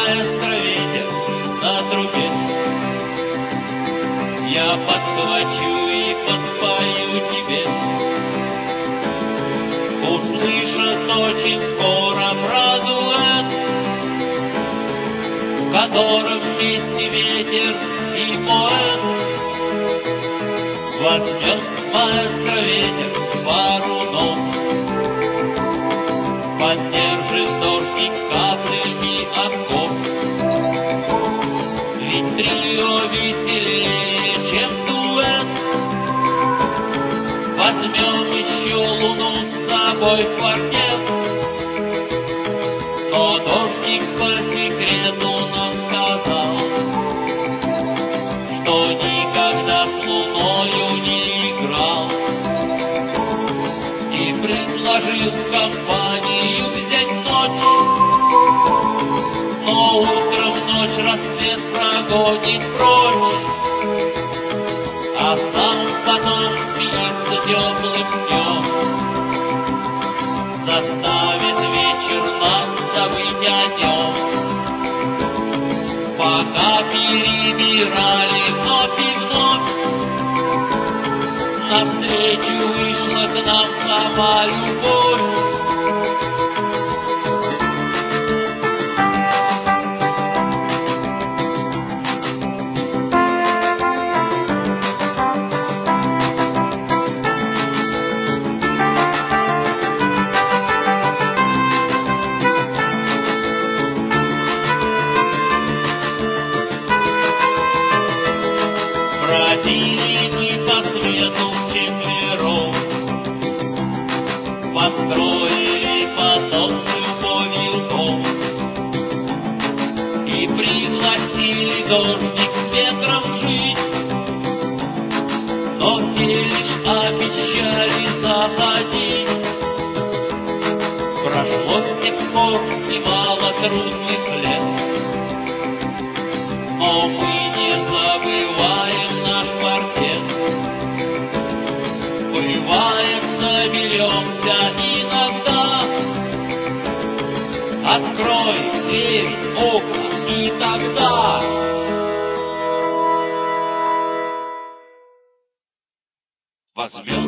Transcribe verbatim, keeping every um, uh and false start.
маэстро ветер на трубе. Я подхвачу и подпою тебе. Услышат очень скоро про дуэт, в котором вместе ветер и поэт. Возьмет маэстро ветер пару нот, поддержит дождик каплями аккорд. Ведь трио веселее, чем дуэт. Возьмем еще луну с собой в квартет. Но дождик по секрету нам сказал, что никогда с луною не играл, и предложил в компанию взять ночь. Но утром ночь рассвет прогонит прочь, а сам потом снится теплым днем, заставит вечер нас забыть о нем. Пока перебирали вновь и вновь, навстречу вышла к нам сама любовь. Бродили мы по свету вчетвером, построили потом с любовью дом и пригласили дождик с ветром жить. Но те лишь обещали заходить. Прошло с тех пор немало трудных лет, но мы не забываем наш квартет. Бывает, соберемся иногда, открой дверь, окна, и тогда возьмем